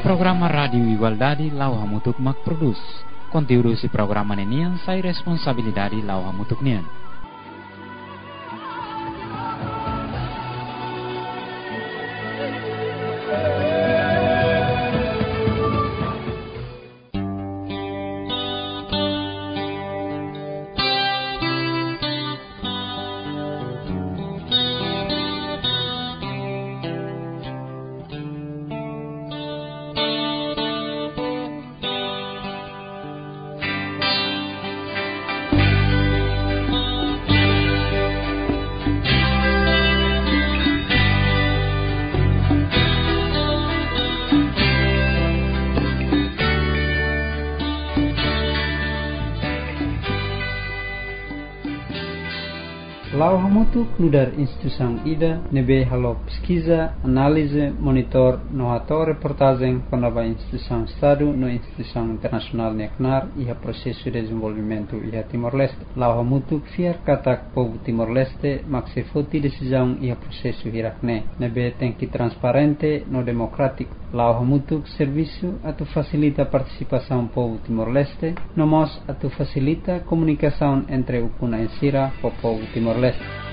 Programa Rádio Igualdade Lau Hamutuk Mak Produz. Conteúdo si programa nenian sai responsabilidade Lau Hamutuk nian. Lau hamutuk nudar instituição ida nebe halo pesquisa, análise, monitor, no ato reportagem quando a instituição Estado no instituição internacional NECNAR e a processo de desenvolvimento e a Timor-Leste. Lau hamutuk fiar katak povo Timor-Leste maxi foti decisão e a processo hirakne. Nebe tem que transparente no democrático. Lau hamutuk serviço atu facilita a participação povo Timor-Leste, no mos atu facilita comunicação entre o kuna ensira o povo Timor-Leste.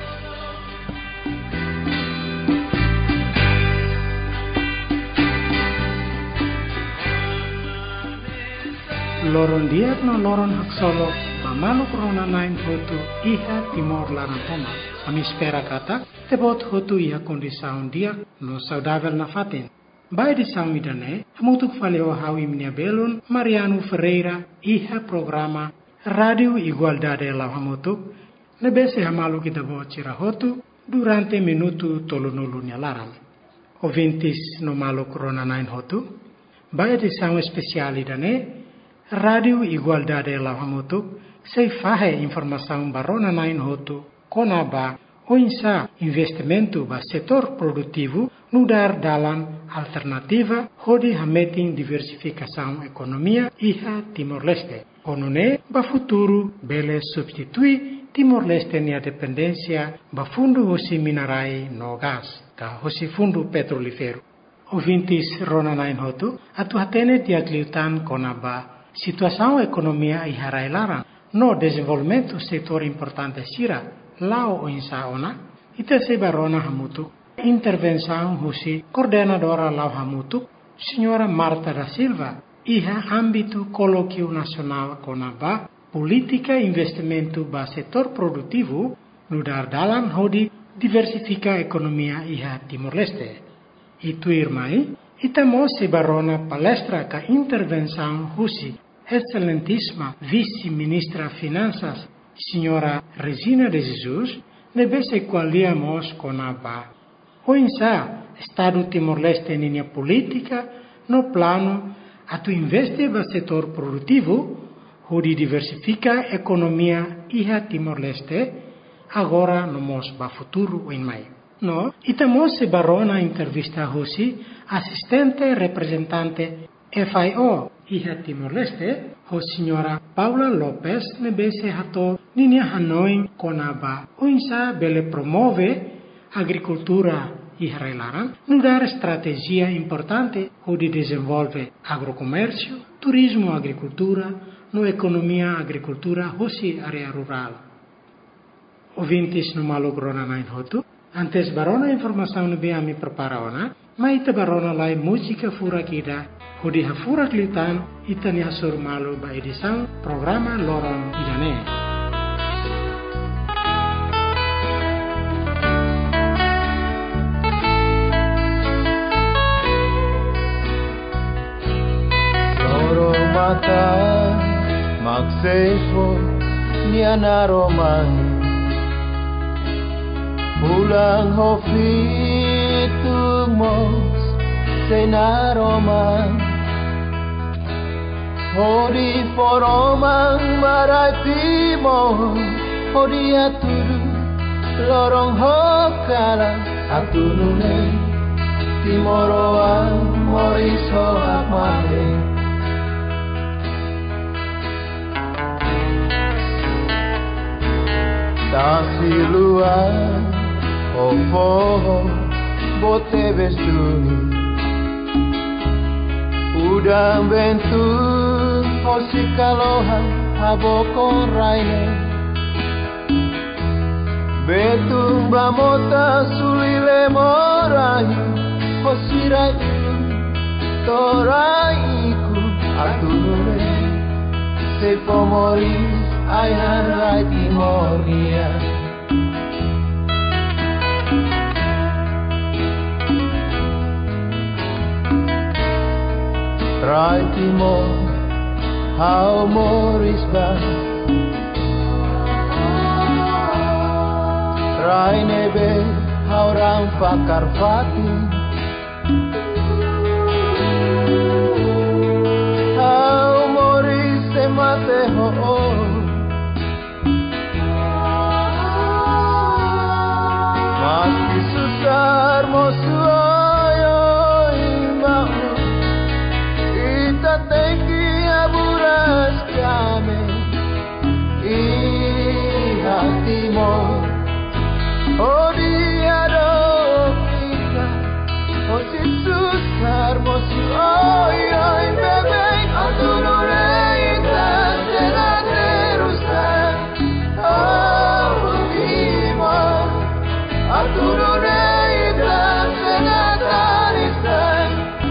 Loron diak no loron haksolo mamalu corona 9 hotu iha Timor Larantoma. Ami espera kata tebot hotu iha condição diak no saudável na fatin. Bai di saung idane hamutuk faleo hawi minia belun Mariano Ferreira iha programa Radio Igualdade Lau hamutuk nebese hamalu kita bocira hotu durante minuto tolunulu nyalaran. Ouvintes no malu corona 9 hotu bai di saung especial idane Radio Igualdade Lau hamutuk sei fahe informação barona 9 hotu konaba o insa investimento ba setor produtivo nudar dalam alternativa hodi hameting diversificação economia iha Timor-Leste. Onune ba futuro bele substitui Timor-Leste nia dependência ba fundo hosi minerai no gas ka hosi fundo petrolífero. Ouvintes rona 9 hotu atu hatene diagliutan konaba situação economia iha railaran no desenvolvimento setor importante sira lao o insa ona ita se barona hamutuk intervenção husi coordenadora lau hamutuk senhora Marta da Silva iha âmbito colóquio nacional konaba política investimento ba setor produtivo nudar dalam hodi diversifica economia iha Timor-Leste. Itu irmai ita mo se barona palestra ka intervenção husi excelentíssima vice-ministra finanças senhora Resina de Jesus nebese qualiamos konaba o insa Estado Timor-Leste ninia política no plano atu investe ba setor produtivo hodi diversifica economia iha Timor-Leste agora no mos ba futuro in mai. No, itamos se barona intervista hosi assistente representante FIO iha Timor-Leste ho senhora Paula Lopes nebese hato ninia Hanoi konaba o insa bele promove agricultura iha relaran nudar estratégia importante hodi desenvolve agrocomércio, turismo agricultura no economia agricultura hosi area rural. Ouvintes no malu grona 9 hotu antes barona informação no biami preparaona maita barona lai música fura kida hodi hafura klitan itani hasur malu ba edição programa loron idane. Lorong mata magsefo niana roman pulang hofitung mos senaroman hodi foromang marati mo hodi aturu lorong hokala atunune timoroa moriso akmate Tasiluan ofo bote bestuni Udah bentu Hosikaloha haboko raine Betung bamota sulile morai Hosirai toraiku atunure Se pomoris aihan rai timornia Rai timor hau moris ba Rai nebe hau rang fakar fati Hau moris se mate ho Masti susar mosu ayo imbau Ita teki aburas kame Iha timor Odiado kita Osi susar mosu ayo bebe Atunure ita será terusan Oh timor Atunure ita será tarisan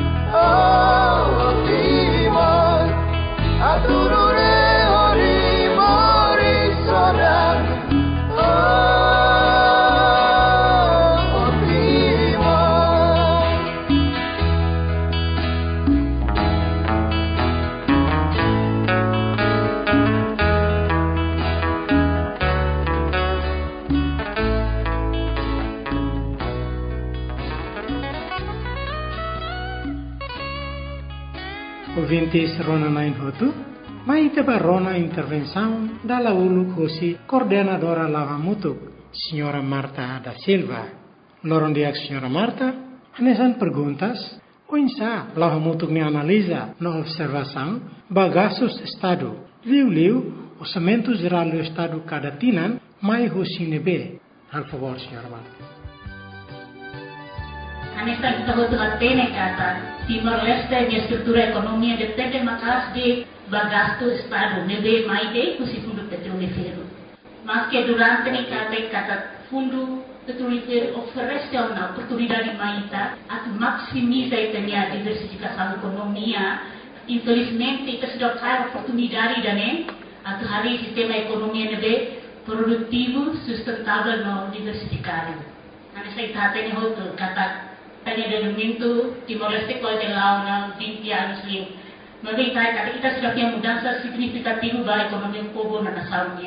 Oh timor Atunure ori mori sodan Oh Ouvintes Rona Nain Hotu, mai teba Rona intervenção da Laulu Kosi, coordenadora Lava Mutuk, Senhora Marta da Silva. Lorondiak Senhora Marta, anesan perguntas, oinsa Lava Mutuk ne analisa na observação, bagaços Estado, liu, orçamento geral do Estado cada tinan, mai hosinebe. Por favor, Senhora Marta. Anesan kita hotu hatene kata, Timor-Leste minha estrutura econômica depende mais de bagasto Estado, nebe mais de o fundo petrolífero. Mas que durante cada fundo petrolífero oferece uma oportunidade maior a maximizar a diversificação econômica. Infelizmente, kita sudah kaya oportunidade dane a hari sistema economia nebe produtivo, sustentável no diversificado. Anesan kita hatene hotu kata tanya domingo Timor-Leste pode lá na 20 anos livre. Mas kita sudah punya mudança significativa para a economia povo na naçãonya.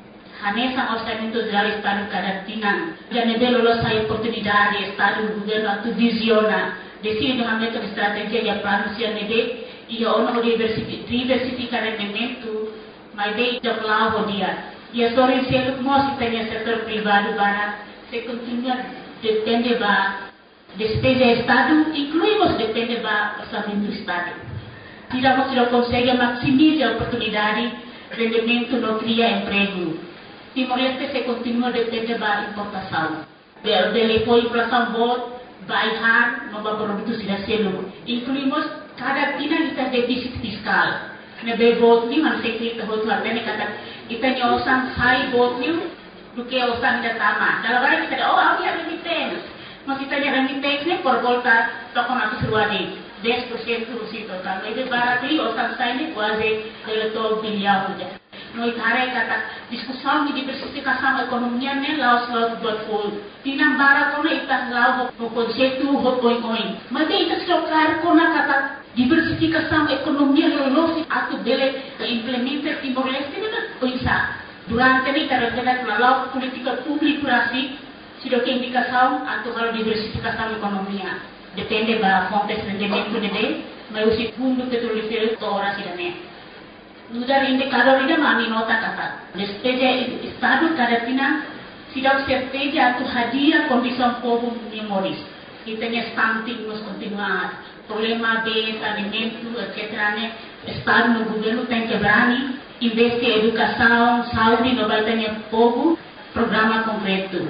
Hanesa orçamento geral Estado cada tinan. Já nebe lolos a oportunidade Estado governo atu visiona desenvolvimento de estratégia e plano se nebe e ono diversificar rendimento, mas bem de plano dia. E a história se ele mostra que setor privado para se continua depende ba despesa Estado, incluímos depende do orçamento do Estado. Tidak consegue maximizar a oportunidade, rendimento não cria emprego. Timor-Leste se continua depende da importação. Depois inflação boa, baixar, não vai produto se selo. Incluímos cada kita deficit fiscal. Nebe bot ni man sekret hot hatene kata kita nyosan sai bot ni do que osan da tama. Dalam hari kita aku ya remittance. Mas kita nya remittance ni por volta toko na suruadi 10% usi total. Ebe barato li osan sai ni quasi $2 bilhão já. No itare kata discussão de diversificação economia ne laos buat full. Tinang bara ko na itas lao ho konsetu ho coin. Mas ita sokar ko na kata diversificação economia lolos atau dele implementa Timor-Leste na coisa. Durante ni terjadi lalau politika publikasi sudah ke indikação atau hal diversificação economia. Depende da fonte de rendimento dele, mas o segundo petrolífero ora sidane. Nudar indicador ini mami nota kata. Despesa Estado cada tina sidang certeza atau hadiah kondisão povo memoris. Kita nya stunting nos continuar. Problema de saneamento, etc. Estado no governo tem que berani investir em educação, saúde no baitanya povo, programa concreto.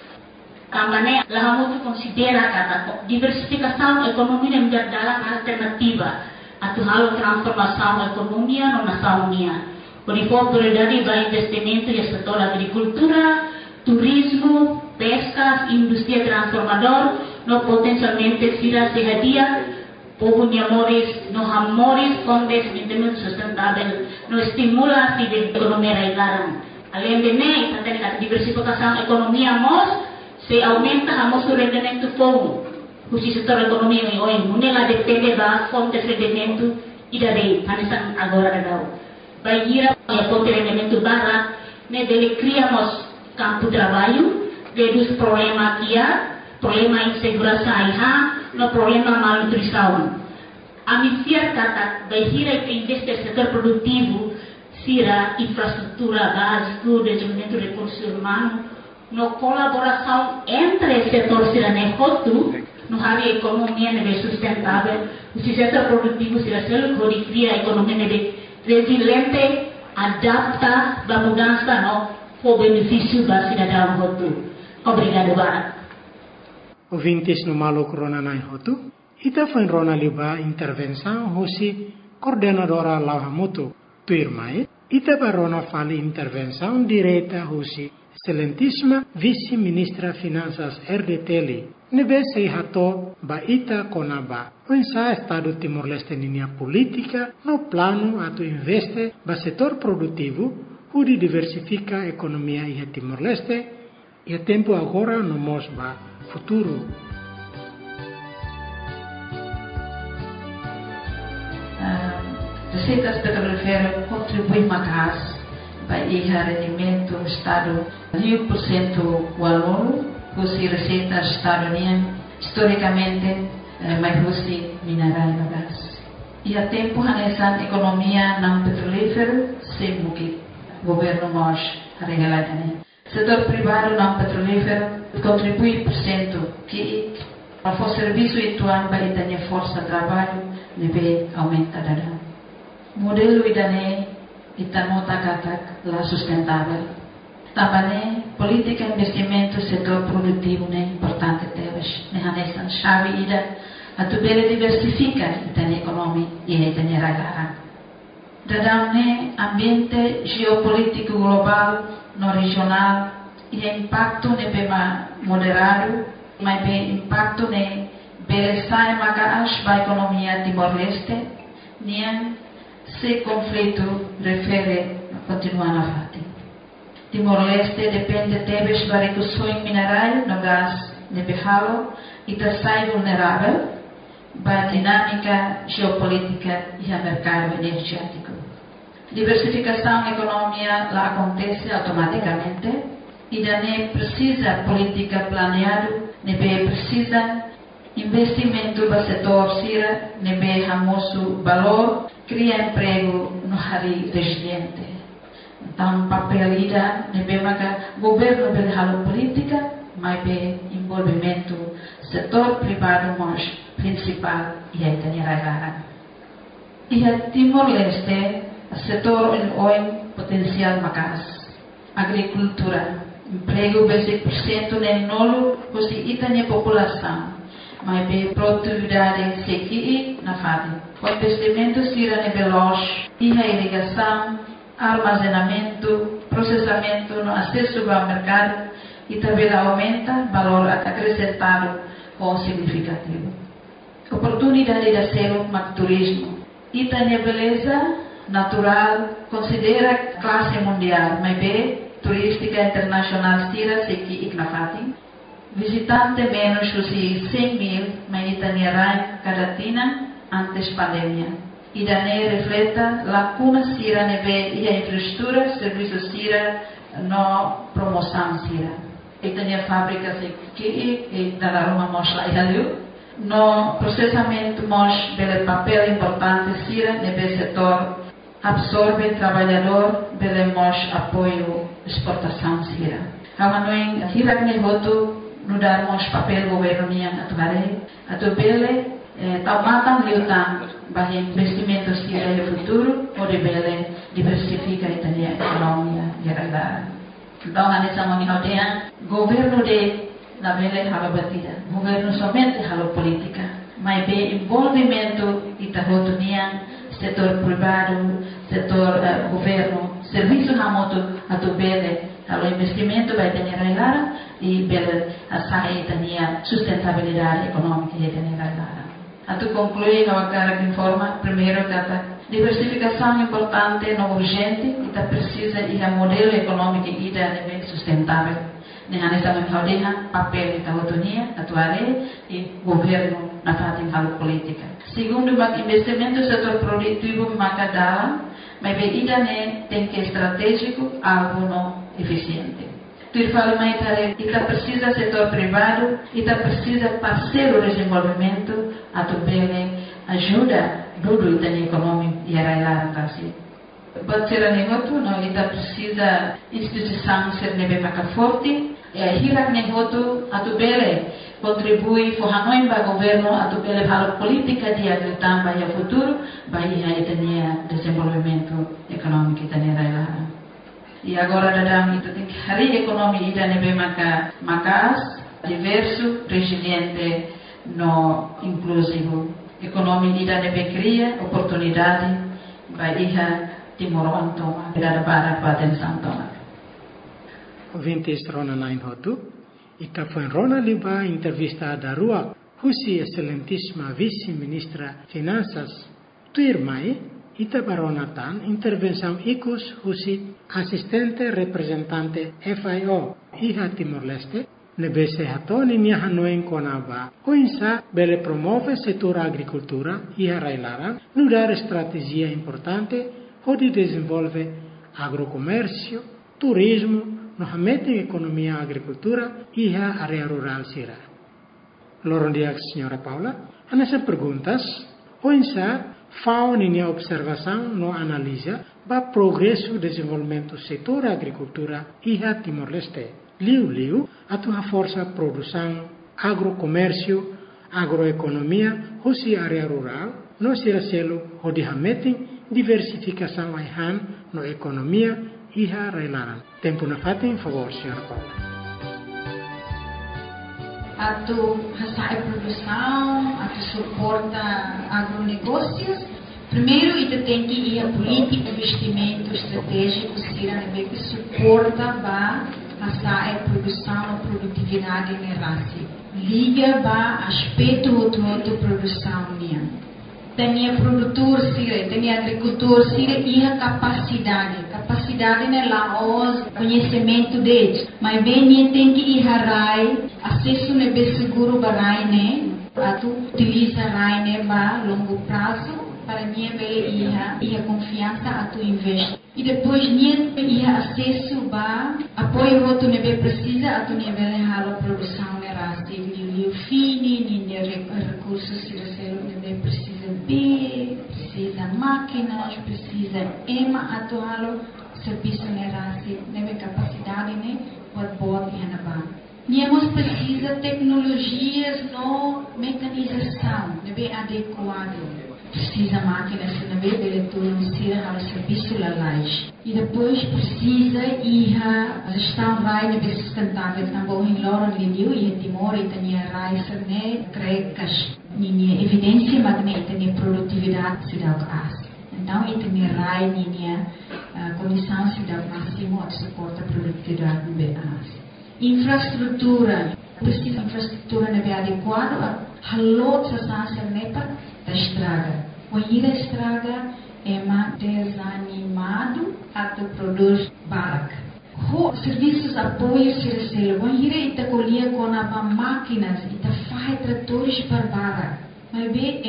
Também lá muito considera kata diversificação econômica menjadi dalam alternativa atu halo transformação economia no nação nia. Por prioridade para investimento no setor agricultura, turismo, pesca, indústria transformador, no potencialmente sira sehadia, povo niamoris, no hamoris com desenvolvimento sustentável, no estimula a economia raigaran. Além de này, a diversificação economia mos, se aumenta a nosso rendimento fogo. O setor economia hoje, munela depende da fonte de rendimento e da lei, panisan agora da Bagira a fonte de rendimento barra, né, dele criamos campo de trabalho, reduz problema que há, problema insegurança aí, no problema malnutrição. A missão kata Bagira que investe no setor produtivo, sira infraestrutura básica, desenvolvimento de recursos humanos, no colaboração entre o setor sira negoto, no área economia sustentável, o setor produtivo sira selo que cria a economia resiliente, adapta a mudança no benefício da cidadão roto. Obrigado, Bara. Ouvintes no Malo Corona Nai Roto, ita foi Rona Liba intervenção hoje coordenadora Lauhamutu Tuirmai, ita barona fali intervenção direta hoje excelentíssima vice-ministra Finanças RDTL. Nebe seihato ba ita konaba. Onsa Estado Timor-Leste linha política no plano atu investe ba setor produtivo, onde diversifica a economia e Timor-Leste e a tempo agora no mos ba futuro. Receitas petrolíferas contribuem mais para o rendimento do Estado 1% o aluno, se receitas estadunidenses historicamente mais fosse mineral e gás. E a tempo nessa economia não petrolífera sempre que o governo nós regula. Setor privado não petrolífero contribui por cento que para o serviço ituan para ter força de trabalho deve aumentar. Modelo idane itanota katak la sustentável. Também política de investimento setor produtivo é importante teves. Nessa chave ida a tubele diversifica a economia e a ragaran. Dadam ambiente geopolítico global no regional e impacto bema moderado, mas bem impacto beleza e magas para a economia Timor-Leste, nem se conflito refere a continuar na fati. Timor-Leste depende teves da recursos minerais no gás nebehalo e da sai vulnerável para a dinâmica geopolítica e a mercado energético. Diversificação da economia lá acontece automaticamente e daí precisa política planeada, precisa investimento para o setor sira, hamoso valor, cria emprego no área resiliente. Então, papel ida, governo belhalo política, mas envolvimento setor privado mais principal e a general. E a Timor-Leste, setor em potencial magas, agricultura, emprego 20% nem nolo, pois itania população, mas bem produtividade sequi na fase. O investimento sira veloz e a irrigação, armazenamento, processamento no acesso ao mercado e também aumenta valor acrescentado com significativo. Oportunidade de selo para turismo. Itania beleza natural considera classe mundial, mas bem turística internacional sira sequi ignafati. Visitante menos de 100.000, mas Itania rai cada tina antes pandemia. E daí refleta lacuna sira neve e a infraestrutura, serviços sira no promoção sira. Itania fábrica sequi e da Roma mosla e no processamento mos bele papel importante sira neve setor absorve trabalhador bele mos apoio exportação sira. Hamanoin hirak ne hotu nudar mos papel governo nian atu bele tamatang liutang bahwa investimento sira no futuro ou de bele diversifica a economia geral. Então, nessa manhã governo de na bele halo batida, governo somente halo política, mas bem envolvimento ita rotunia setor privado, setor governo, serviço hamoto atu bele, o investimento vai ter lara e bele a sair tania sustentabilidade econômica e ter lara. Atu conclui na cara que informa primeiro kata diversificação importante, não urgente, ita precisa ir a modelo econômico e da nível sustentável. Nehane sama menghaudinha papel ita rotunia atuare e governo na fatin halo política. Segundo, mak investimento setor produtivo maka dalam, mas ida ne tem que estratégico algo não eficiente. Tu fala mais tare, ita precisa setor privado, ita precisa parceiro desenvolvimento, atubele ajuda dulu ita ne economy e arailar tasi. Batera negotu, não ita precisa instituição ser nebe maka forte, hirak negotu atubele contribui forhanoi para governo atubele halo política dia gritang para o futuro, para itania desenvolvimento econômico itania railar. E agora dadam itu tem hari ekonomi ida nebe makas diverso, resiliente, no inclusivo. Ekonomi ida nebe cria oportunidade para iha Timor-Leste da Barat Baden Santona. Ouvintes Rona Nainhotu, ita foi Rona Liba entrevista da Rua, Husi Excelentíssima Vice-Ministra Finanças, Tuirmai, ita baronatan intervenção ICUS Husi Assistente Representante FIO, Iha Timor-Leste, nebese hatoni niya hanoing konaba, oinsa bele promove setor agricultura, Iha Railara, nudar estratégia importante, onde desenvolve agrocomércio, turismo, no hamete economia agricultura e a área rural sira. Loron dia senhora Paula, anessa perguntas, oinsa fao ninia observação no analisa ba progresso desenvolvimento setor agricultura e a Timor-Leste. Liu atu a força produção agrocomércio, agroeconomia, hosi área rural, no sira selo onde hamete diversificação aihan no economia Iha Railaran. Tempo na fatin, favor, senhora Paula. Atu hasai produção, atu suporta agronegócios. Primeiro, ita tem que ir a política de investimento estratégico, que suporta ba hasai produção, produtividade e raci. Liga ba aspecto outro produção minha. Tem produtor sira, tem agricultor sira e a capacidade na laos conhecimento deles, mas bem tem que ir a rai, acesso nebe seguro para rai né, atu utiliza rai né ba longo prazo para minha bele ir a confiança atu investe e depois nie ir acesso ba apoio outro nebe precisa atu nebe halo produção né rasti liu fini ni recursos sira selo nebe precisa precisa máquinas, precisa atual serviço nerasi, neve capacidade né, pode e anabar. Nós precisa tecnologias no mecanização, neve adequado. Precisa máquinas, neve beletudo, precisa o serviço lalais. E depois precisa ir a gestão rai neve sustentável, também em Loron Liu e Timor e tania rai né, crecas. Ninia evidência magnética ni produtividade se dá as. Então isso ni rai ninia condição se dá máximo a suporta produtividade no BAS. Infraestrutura precisa infraestrutura neve adequada a halot sa sansa nepa da estraga. Quando a estraga é mais desanimado a produz barak. Serviços apoio se recebe. Quando ita colhia com a máquinas, ita faz tratores para bara. Mas bem,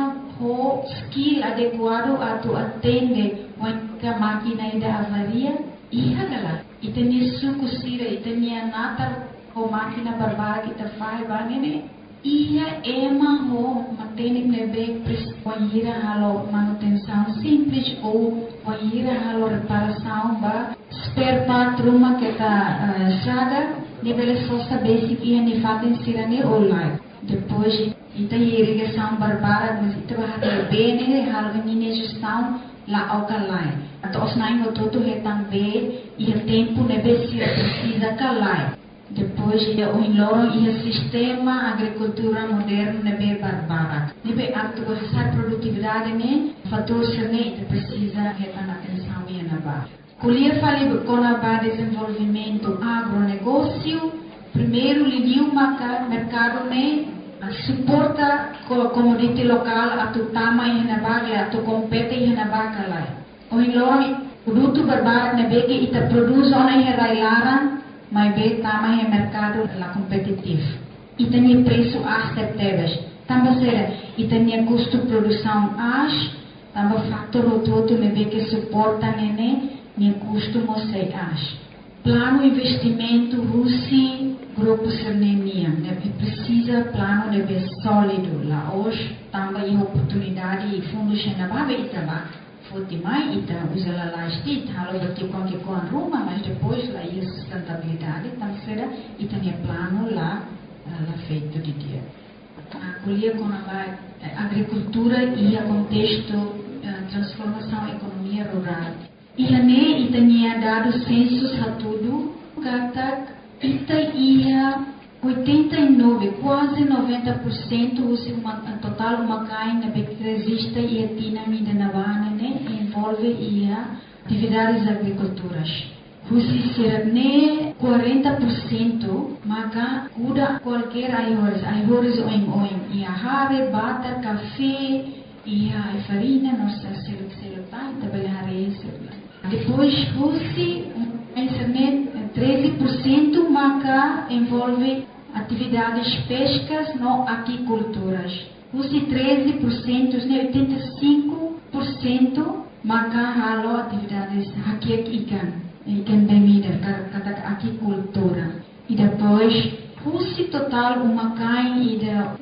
ho skill adequado a tu atende quando a máquina ida avaria, ia gala. Ita ni suku sira, ita ni anata ho máquina para bara que ita faz banene. Ia ho mantém nebe quando halo manutenção simples ou quando halo reparação ba spare part rumah kita estrada nível sosta basic ia ni fatin sirane online. Depois ita irrigação barbara mas ita bahar bene hal ini gestão la alkaline. Atau osnain hototo hetang be ia tempo nebe sira precisa kalai. Depois, o loro e sistema agricultura moderno nebe barbara. Nebe atuar produtividade né, fator serne precisa retar atenção e na Colher fale com a desenvolvimento agronegócio. Primeiro, lidiu mercado né, suporta a comunidade local a tu tama e na baga, a tu compete e na baga lá. O loro produto barbara nebe que ita produz ona e railara. Mas bem, tama é mercado lá competitivo. E tem preço aceitáveis. Também será, e tem custo de produção também fator todo nebe que suporta nem custo mosei Plano investimento Rússia, grupo Sernenia, nebe precisa plano nebe sólido lá hoje, também oportunidade e fundos na base itaba. Mai ita usa lá estit, halo berarti com a Roma, mas depois lá ia sustentabilidade, então será e tem plano lá feito de dia. A colher com a agricultura e a contexto transformação economia rural. E a tem dado censos a tudo, kata ita ia 89, quase 90% o total Macai que resiste e a dinâmica na Bahia envolve atividades agriculturas. Se será 40%, Maca cuida qualquer aihores e a hare, bata, café e a farina, nossa seleção, também a reis. Depois, a internet 13% Maca envolve atividades pescas no aquiculturas. Os 13%, 85% Maca atividades ikan bebida, kata aquicultura. E depois, o total Maca e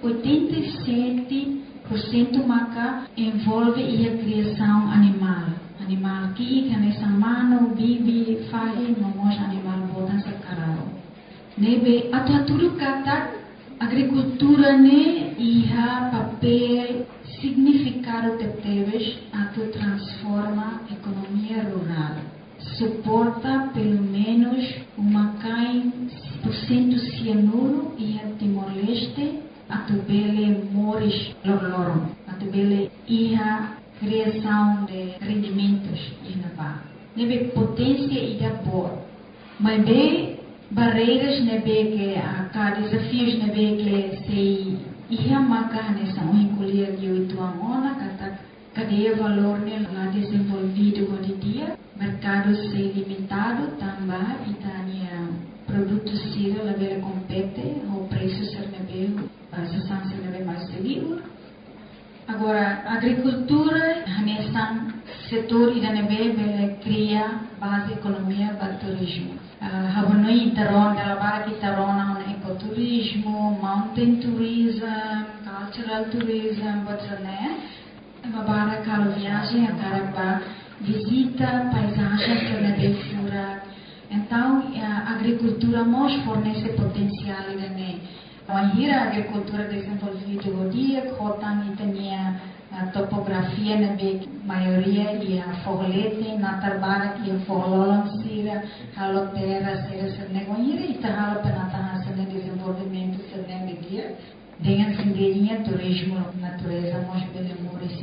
87% Maca envolve a criação animal. Animal que ikan essa mano, bibi, fahi, nomos animal botan sekarang. Nebe tudo kata agricultura ne iha papel significado teves atu transforma economia rural. Suporta pelo menos uma 100% cianuro e a Timor-Leste atu bele moris lorlorum. Atu bele iha criação de rendimentos inaba. Nebe potência e da boa. Mas bem barreiras que desafios que se iamaga nessa encolher de 8 anos kata cadeia valor lá desenvolvido hoje dia mercado se limitado também e tania produtos sira lá bela compete o preço ser nebe a sensação nebe mais seguro. Agora agricultura nessa setor e nebe bela cria base economia para turismo. Habonoi itaron galabara itaron na ecoturismo, mountain tourism, cultural tourism, botsane. Babara calo viagem a caraba visita paisagens que na fura. Então a agricultura nos fornece potencial e a agricultura desenvolvida hoje dia, cotan e tinha a topografia na maioria e a forlete na tarbara que a forlolan sira halo terra sira negoira e halo penataha sene desenvolvimento sene dia dengan sendirinya turismo natureza mos belemores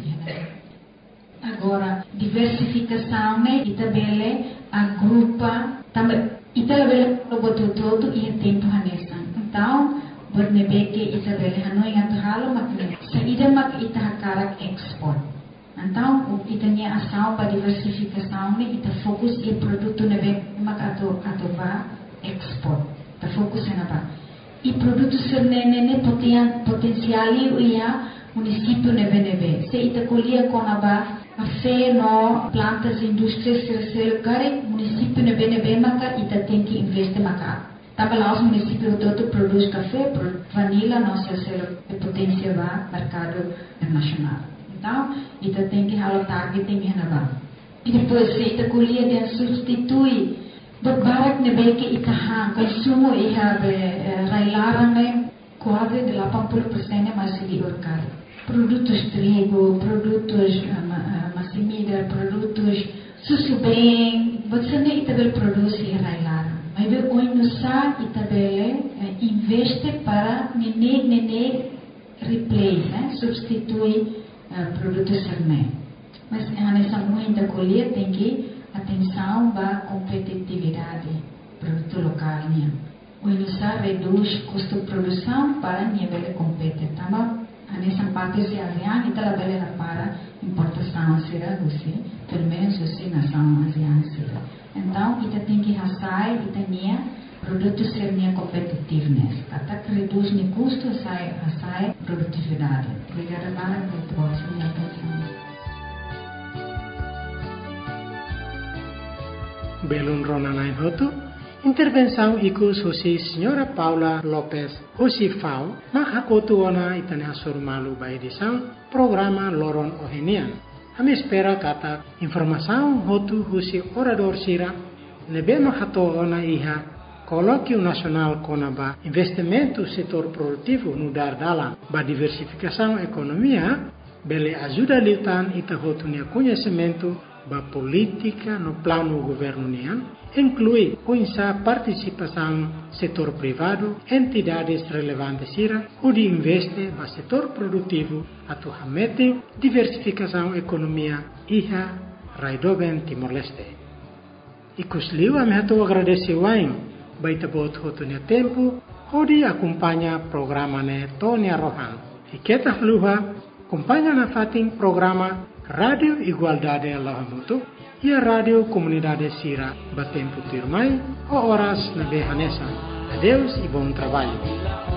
agora diversificação né e também agrupa também e também o todo e tempo hanesa então bernebeke Isabelle Hanoi halo makne saída mak itahakarak export. Então itanya ação para diversificação ne ita fokus e produto nebe mak atova export. Ta fokus na ba. E produto sernene potencial ia município nebe. Se ita colhia conaba a fé no plantas indústrias ser care município nebe maka ita tem que investir maka. Também os municípios todo produz café, vanila, nossa potência vai mercado internacional. Então, ita tem que halar targeting na e depois se ita colher de substitui berbarak nebe que ita consumo iha railarang quase de 80% mais de orcar. Produtos trigo, produtos massimida, produtos susu bem, você nem ita produz e railarang. Mas hoje no sa itabele investe para nene replace, substitui produtos serné. Mas nessa muita colher tem que atenção para competitividade produto local né. Hoje no sa reduz custo de produção para nível competitivo. Tama nessa parte se ASEAN ita labela para importação será você, pelo menos você nação ASEAN será. Então, ita tem que rasai, ita nia produtos ser nia competitiveness. Kata reduz ni custo rasai produtividade. Obrigada para próxima atenção. Belum Rona Nain Hotu, intervenção ikus hosi Senhora Paula Lopes hosi Fau, makakotu ona itane asur malu by disang programa Loron Ohenian. Kami espera kata informação hotu hosi orador sira nebe makato ona iha Colóquio Nacional Conaba investimento setor produtivo no dar dalam ba diversificação economia bele ajuda liutan ita hotu nia conhecimento ba política no plano governian inclui a participação setor privado, entidades relevantes onde investe no setor produtivo, atualmente diversificação economia iha raidoben Timor-Leste. E kusliu ame hatu agradece wain baita bot hotunya tempo onde acompanha programa ne Tonia Rohan. E kita luha acompanha na fating programa Radio Igualdade Lahamutu e a Rádio Comunidade Sira Batempo Tirmai, o horas na Behanesa. Adeus e bom trabalho.